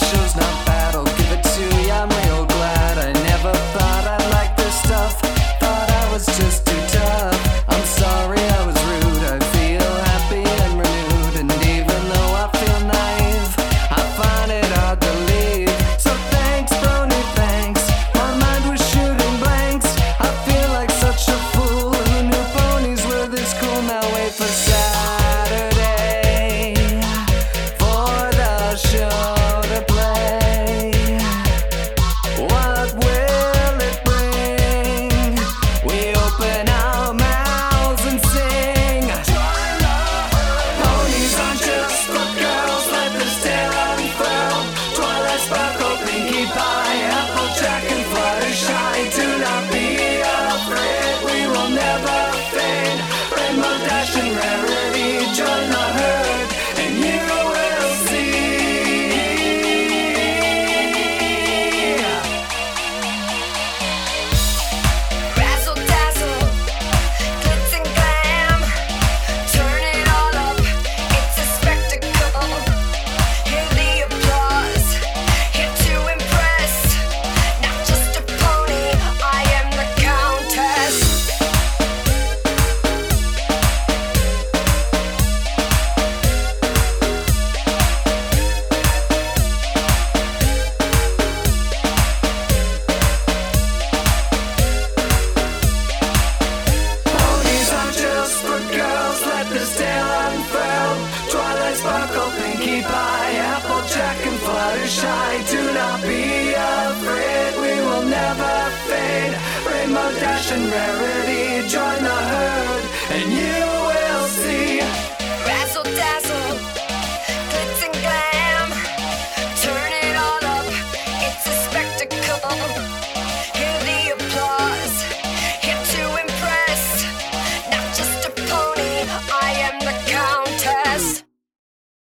show's not bad, I'll give it to you, I'm real glad. I never thought I'd like this stuff, thought I was just too tough. I'm sorry I was rude, I feel happy and renewed. And even though I feel naive, I find it hard to leave. So thanks, Brony, thanks. My mind was shooting blanks. I feel like such a fool. Who knew ponies were this cool? Now wait for Saturday for the show to play. What will it bring? We open our mouths and sing. Ponies aren't just for girls, let this tale unfurl. Twilight sparkle, pinkie pie, applejack and fluttershy. Do not be afraid, we will never fade. Rainbow dash and rarity, join the herd, and you will see. Razzle dazzle, glitz and glam, turn it all up, it's a spectacle. Hear the applause, here to impress. Not just a pony, I am the countess. Ponies aren't just for girls, let this tale unfurl. Twilight sparkle, pinkie pie, applejack and fluttershy. Do not be afraid, we will never fade. Rainbow dash and rarity, join the herd.